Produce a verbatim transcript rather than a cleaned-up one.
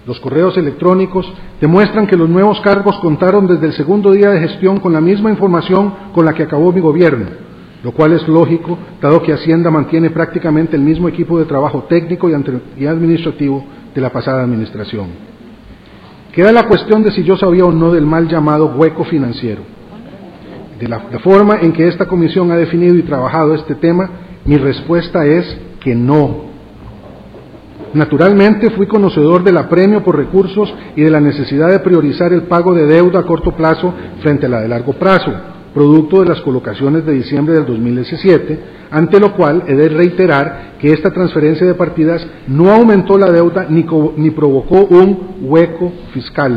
los correos electrónicos, demuestran que los nuevos cargos contaron desde el segundo día de gestión con la misma información con la que acabó mi gobierno, lo cual es lógico, dado que Hacienda mantiene prácticamente el mismo equipo de trabajo técnico y administrativo de la pasada administración. Queda la cuestión de si yo sabía o no del mal llamado hueco financiero. De la, la forma en que esta comisión ha definido y trabajado este tema, mi respuesta es que no. Naturalmente fui conocedor del apremio por recursos y de la necesidad de priorizar el pago de deuda a corto plazo frente a la de largo plazo, producto de las colocaciones de diciembre del dos mil diecisiete, ante lo cual he de reiterar que esta transferencia de partidas no aumentó la deuda ni, ni provocó un hueco fiscal.